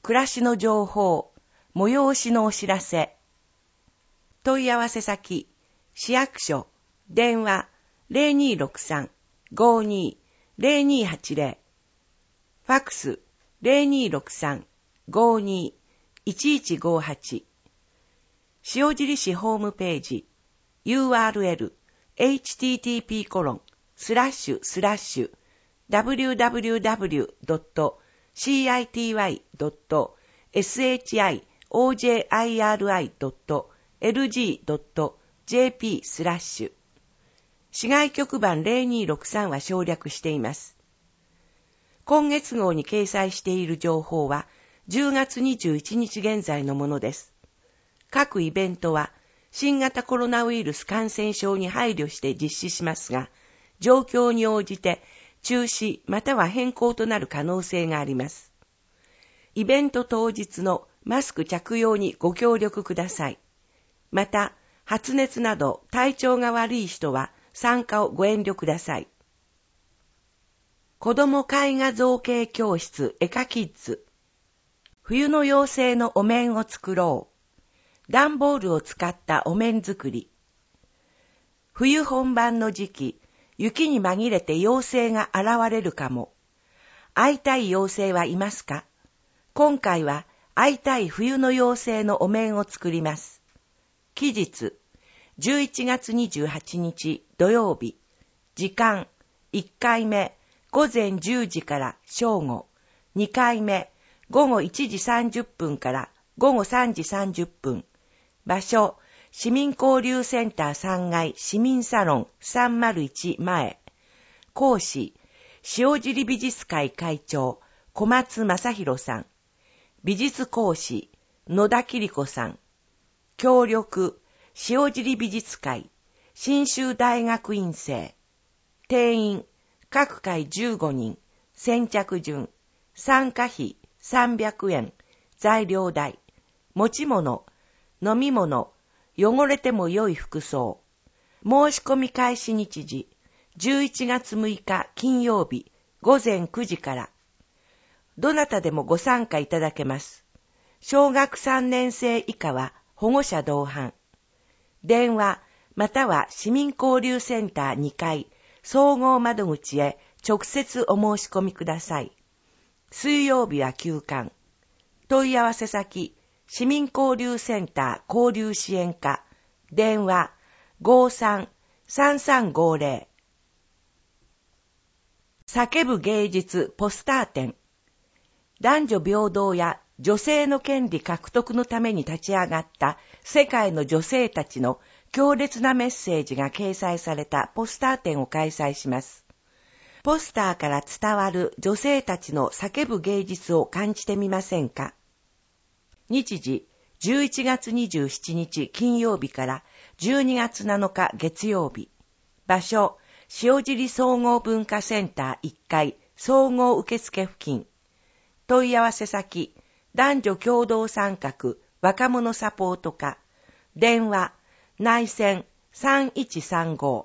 暮らしの情報、催しのお知らせ。問い合わせ先、市役所、電話 0263-52-0280、ファックス 0263-52-1158、塩尻市ホームページ、URL http://www.city.shiri.lg.jp/ 市外局番0263は省略しています。今月号に掲載している情報は10月21日現在のものです。各イベントは新型コロナウイルス感染症に配慮して実施しますが、状況に応じて中止または変更となる可能性があります。イベント当日のマスク着用にご協力ください。また、発熱など体調が悪い人は参加をご遠慮ください。子ども絵画造形教室エカキッズ。冬の妖精のお面を作ろう。段ボールを使ったお面作り。冬本番の時期、雪に紛れて妖精が現れるかも。会いたい妖精はいますか？今回は会いたい冬の妖精のお面を作ります。期日、11月28日土曜日。時間、1回目、午前10時から正午。2回目、午後1時30分から午後3時30分。場所、市民交流センター3階市民サロン301前。講師、塩尻美術会会長、小松正弘さん。美術講師、野田桐子さん。協力、塩尻美術会、信州大学院生。定員、各会15人。先着順。参加費300円。材料代。持ち物、飲み物、汚れても良い服装。申し込み開始日時、11月6日金曜日午前9時から。どなたでもご参加いただけます。小学3年生以下は保護者同伴。電話または市民交流センター2階総合窓口へ直接お申し込みください。水曜日は休館。問い合わせ先、市民交流センター交流支援課、電話 53-3350。叫ぶ芸術ポスター展。男女平等や女性の権利獲得のために立ち上がった世界の女性たちの強烈なメッセージが掲載されたポスター展を開催します。ポスターから伝わる女性たちの叫ぶ芸術を感じてみませんか？日時、11月27日金曜日から12月7日月曜日。場所、塩尻総合文化センター1階総合受付付近。問い合わせ先、男女共同参画若者サポート課。電話、内線3135。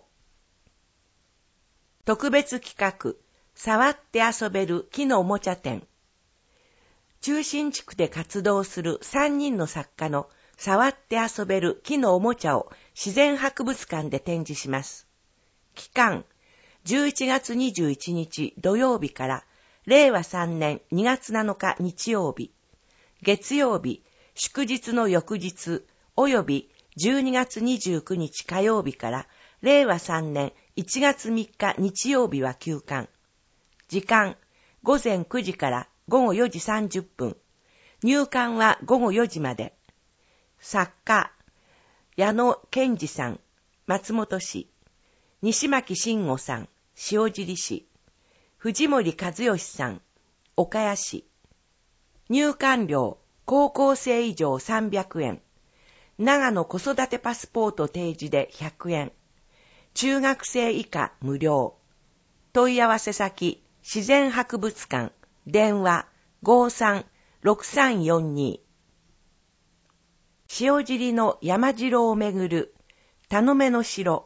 特別企画、触って遊べる木のおもちゃ展。中心地区で活動する3人の作家の触って遊べる木のおもちゃを自然博物館で展示します。期間、11月21日土曜日から令和3年2月7日日曜日、月曜日、祝日の翌日および12月29日火曜日から令和3年1月3日日曜日は休館。時間、午前9時から午後4時30分。入館は午後4時まで。作家、矢野健二さん、松本市。西巻慎吾さん、塩尻市。藤森和義さん、岡谷市。入館料、高校生以上300円。長野子育てパスポート提示で100円。中学生以下無料。問い合わせ先、自然博物館。電話 53-6342。 塩尻の山城をめぐる田野目の城。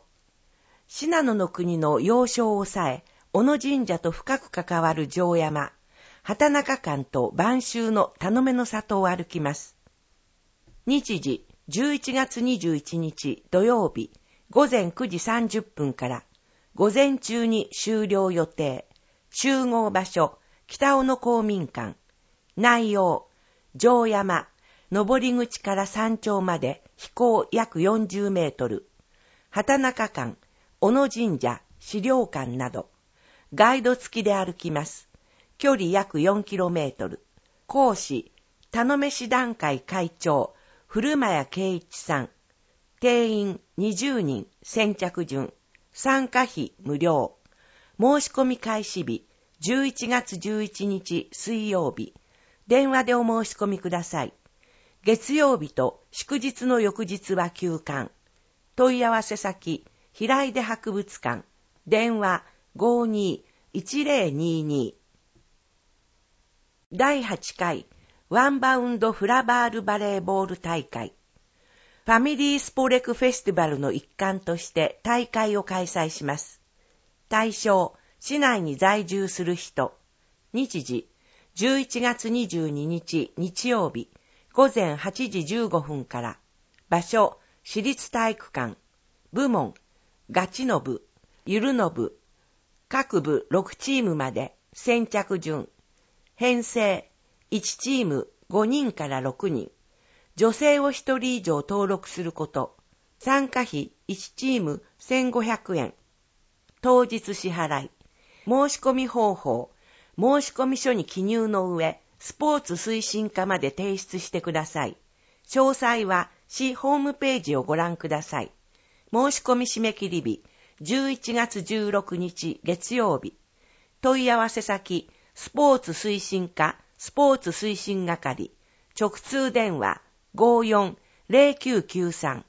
信濃の国の要衝を抑え、小野神社と深く関わる城山。 畑中間と晩秋の田野目の里を歩きます。日時、11月21日土曜日、午前9時30分から午前中に終了予定。集合場所、北尾の公民館。内容、城山、登り口から山頂まで飛行約40メートル。畑中間、小野神社、資料館など。ガイド付きで歩きます。距離約4km。講師、田野目市団会会長、古間谷圭一さん。定員20人、先着順。参加費無料。申し込み開始日、11月11日水曜日。電話でお申し込みください。月曜日と祝日の翌日は休館。問い合わせ先、平出博物館。電話52-1022。第8回ワンバウンドフラバールバレーボール大会。ファミリースポレクフェスティバルの一環として大会を開催します。対象、市内に在住する人。日時、11月22日日曜日、午前8時15分から。場所、市立体育館。部門、ガチの部、ゆるの部。各部6チームまで、先着順。編成、1チーム5人から6人。女性を1人以上登録すること。参加費1チーム1500円。当日支払い。申し込み方法。申し込み書に記入の上、スポーツ推進課まで提出してください。詳細は市ホームページをご覧ください。申し込み締め切り日、11月16日月曜日。問い合わせ先、スポーツ推進課、スポーツ推進係。直通電話、54-0993。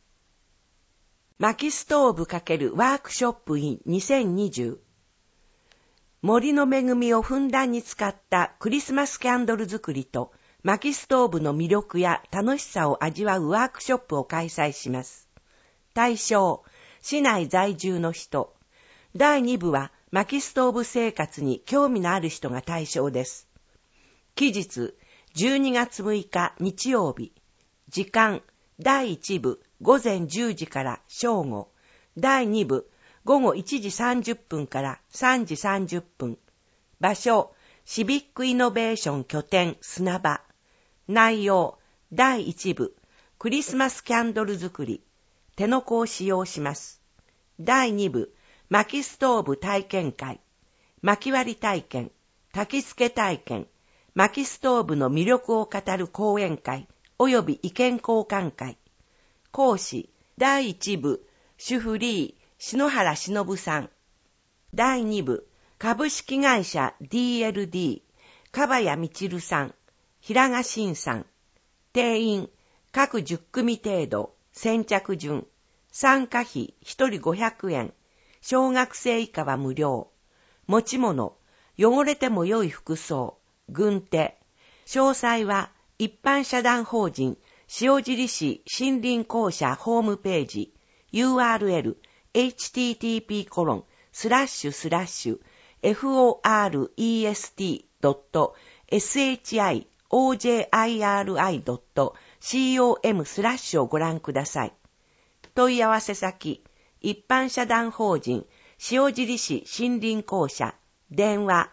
薪ストーブ×ワークショップ in 2020。森の恵みをふんだんに使ったクリスマスキャンドル作りと薪ストーブの魅力や楽しさを味わうワークショップを開催します。対象、市内在住の人。第2部は薪ストーブ生活に興味のある人が対象です。期日、12月6日日曜日。時間、第1部午前10時から正午。第2部午後1時30分から3時30分。場所、シビックイノベーション拠点砂場。内容、第1部、クリスマスキャンドル作り。手の粉を使用します。第2部、薪ストーブ体験会。薪割り体験、焚き付け体験、薪ストーブの魅力を語る講演会、および意見交換会。講師、第1部、主婦リー、篠原忍さん。第2部、株式会社 DLD、樺谷みさん、平賀慎さん。定員、各10組程度、先着順。参加費1人500円。小学生以下は無料。持ち物、汚れても良い服装、軍手。詳細は、一般社団法人、塩尻市森林公社ホームページ、URL、http://forest.shojiri.com/ をご覧ください。問い合わせ先、一般社団法人、塩尻市森林公社、電話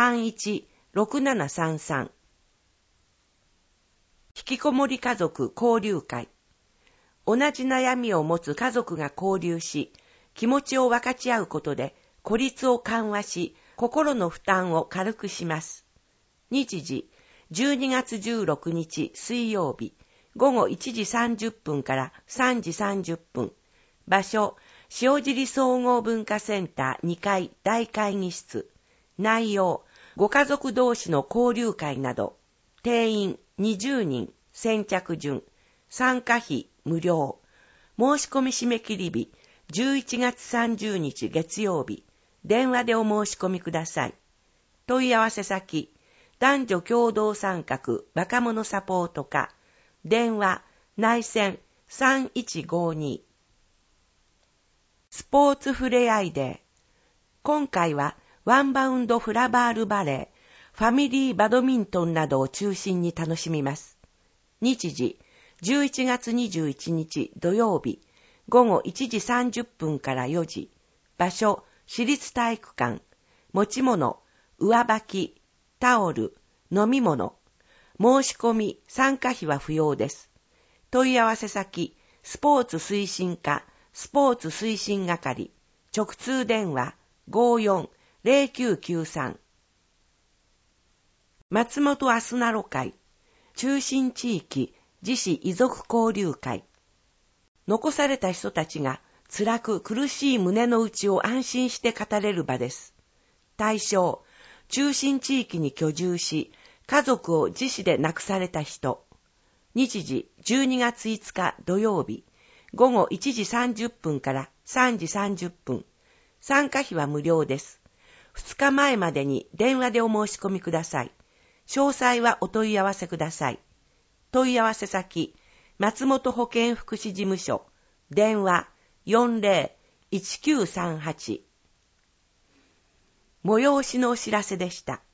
31-6733。引きこもり家族交流会。同じ悩みを持つ家族が交流し、気持ちを分かち合うことで孤立を緩和し、心の負担を軽くします。日時、12月16日水曜日、午後1時30分から3時30分。場所、塩尻総合文化センター2階大会議室。内容、ご家族同士の交流会など。定員20人、先着順。参加費無料。申し込み締め切り日、11月30日月曜日。電話でお申し込みください。問い合わせ先、男女共同参画若者サポート課。電話、内線3152。スポーツふれあいデー。今回はワンバウンドフラバールバレー、 ファミリーバドミントンなどを中心に楽しみます。日時、11月21日土曜日、午後1時30分から4時。場所、市立体育館。持ち物、上履き、タオル、飲み物。申し込み、参加費は不要です。問い合わせ先、スポーツ推進課、スポーツ推進係。直通電話、54-0993。松本あすなろ会、中心地域自治遺族交流会。残された人たちが辛く苦しい胸の内を安心して語れる場です。対象、中心地域に居住し、家族を自死で亡くされた人。日時、12月5日土曜日、午後1時30分から3時30分。参加費は無料です。2日前までに電話でお申し込みください。詳細はお問い合わせください。問い合わせ先、松本保健福祉事務所、電話 40-1938。催しのお知らせでした。